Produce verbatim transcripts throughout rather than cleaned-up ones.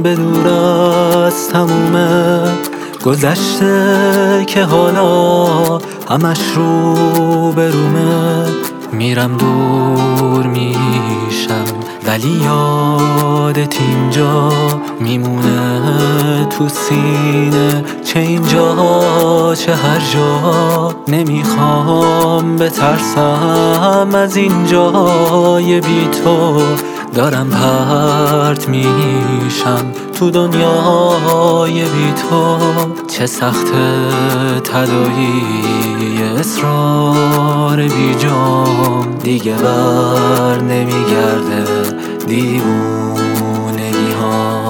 به دور از تمومه گذشته که حالا همش رو به رومه. میرم دور میشم ولی یادت اینجا میمونه تو سینه، چه اینجا چه هر جا. نمیخوام بترسم از اینجای بی تو، دارم پرت میشم تو دنیای بی تو. چه سخت تداعی اصرار بی جام، دیگه بر نمیگرده دیوونگی ها.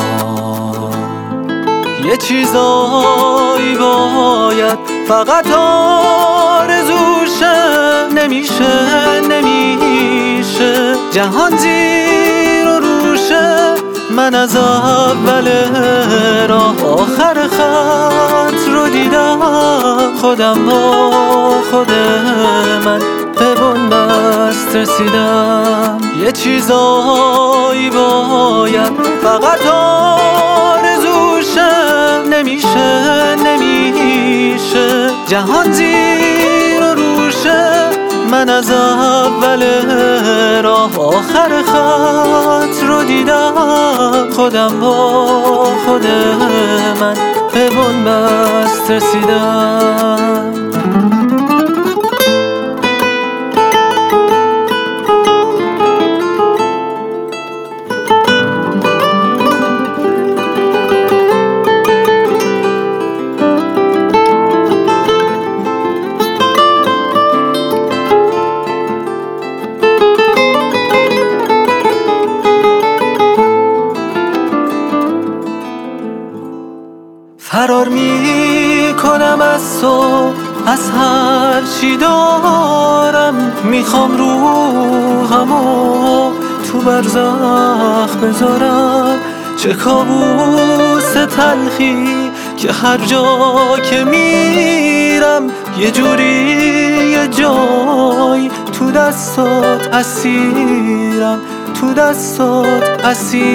یه چیزایی باید فقط آرزوشه، نمیشه نمیشه جهان زیر و روشه. من از اول راه آخر خط رو دیدم، خودم با خود من به بنبست رسیدم. یه چیزایی باید فقط آرزوشه، نمیشه نمیشه جهان زیر و روشه. من از اول راه آخر خط رو دیدم، خودم با خود من به بنبست رسیدم. فرار می کنم از تو، از هر چی دارم. میخوام روحمو تو برزخ بذارم. چه کابوس تلخی که هر جا که میرم یه جوری یه جای تو دستات اسیرم، تو دستات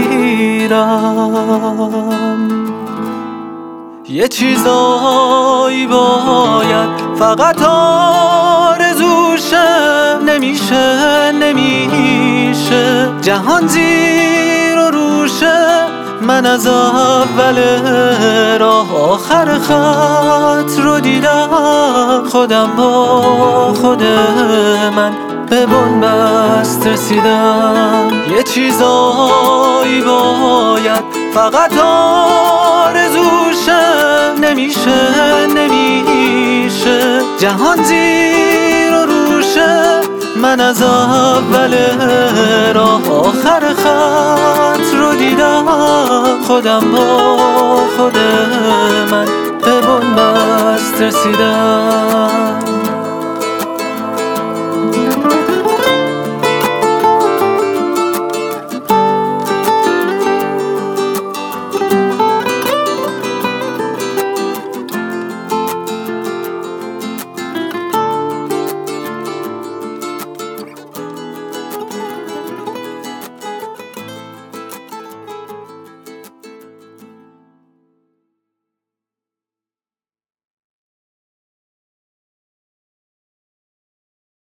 اسیرم. یه چیزایی باید فقط آرزوشه، نمیشه نمیشه جهان زیر و روشه. من از اول راه آخر خط رو دیدم، خودم با خود من به بنبست رسیدم. یه چیزایی باید فقط آرزوشه، نمیشه نمیشه جهان زیر و روشه. من از اول راه آخر خط رو دیدم، خودم با خود من به بنبست رسیدم.